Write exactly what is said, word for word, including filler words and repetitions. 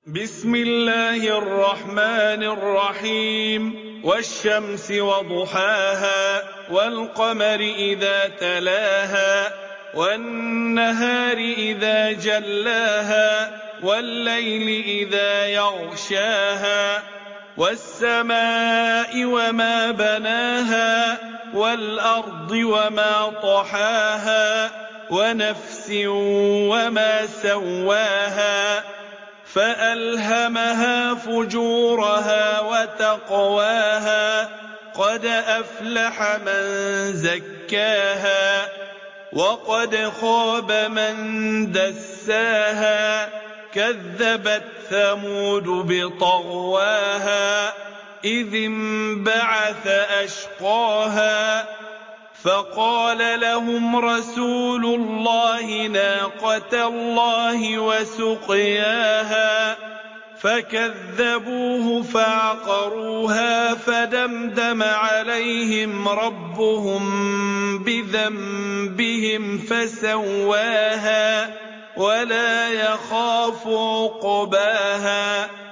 بسم الله الرحمن الرحيم والشمس وضحاها والقمر إذا تلاها والنهار إذا جلاها والليل إذا يغشاها والسماء وما بناها والأرض وما طحاها ونفس وما سواها فألهمها فجورها وتقواها قد أفلح من زكاها وقد خاب من دساها كذبت ثمود بطغواها إذ انبعث أشقاها فقال لهم رسول الله ناقة الله وسقياها فكذبوه فعقروها فدمدم عليهم ربهم بذنبهم فسواها ولا يخاف عقباها